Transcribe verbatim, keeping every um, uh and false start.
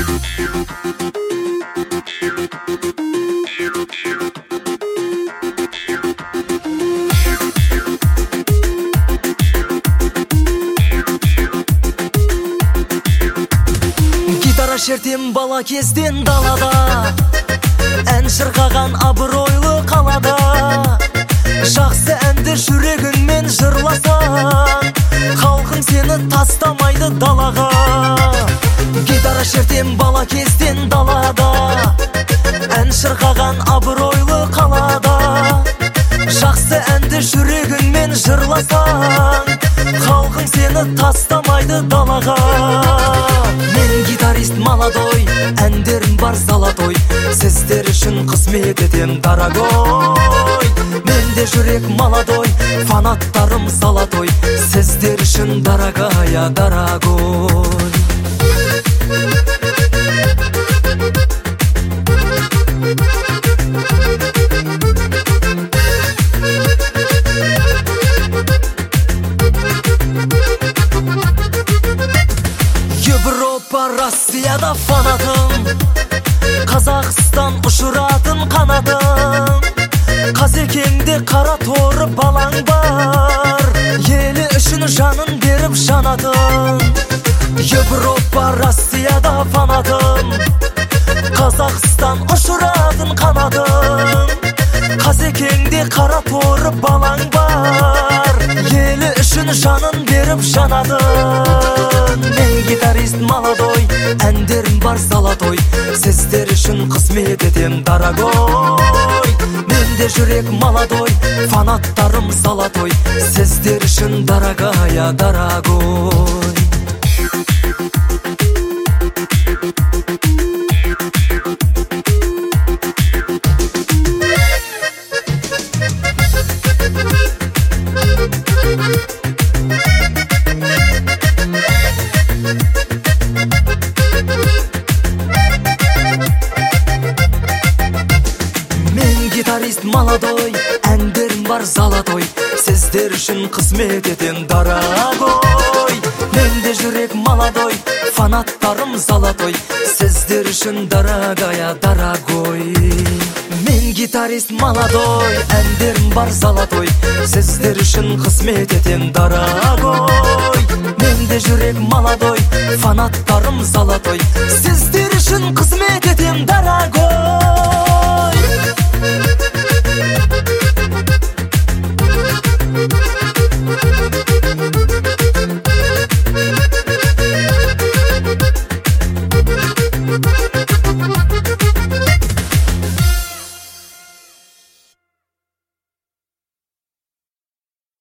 Гитара шертем бала кезден далада, ән шырқаған абыройлы қалада. Жақсы әнді жүрегіңмен жырласаң, халқың сені тастамайды далаға. Гитара шертем бала кезден далада, ән шырқаған абыройлы қалада. Жақсы әнді жүрегіңмен жырласаң, халқың сені тастамайды далаға. Мен гитарист молодой, әндерім бар золотой, сіздер үшін қызмет етем дорогой. Менде жүрек молодой, фанаттарым золотой, сіздер үшін дорогая, дорогой. Европа, Россияда фанатым, Қазақстан ұшыратын қанатым. Қазекеңде қара торы балаң бар, елі үшін жанын беріп жанатын. Европа, Россияда фанатым, Қазақстан ұшыратын қанатым. Қазекеңде қара торы балаң бар, елі үшін жанын беріп жанатын. Мен гитарист молодой, әндерім бар золотой, сіздер үшін қызмет етем дорогой. Менде жүрек молодой, фанаттарым золотой, сіздер үшін дорогая, дорогой. Гитарист молодой, әндерім бар золотой, сіздер үшін қызмет етем дорогой. Менде жүрек молодой, фанаттарым золотой, сіздер үшін дорогая, дорогой. Мен гитарист молодой, әндерім бар золотой, сіздер үшін қызмет етем дорогой. Менде жүрек молодой, фанаттарым золотой, сіздер үшін қызмет етем дорогой. We'll be right back.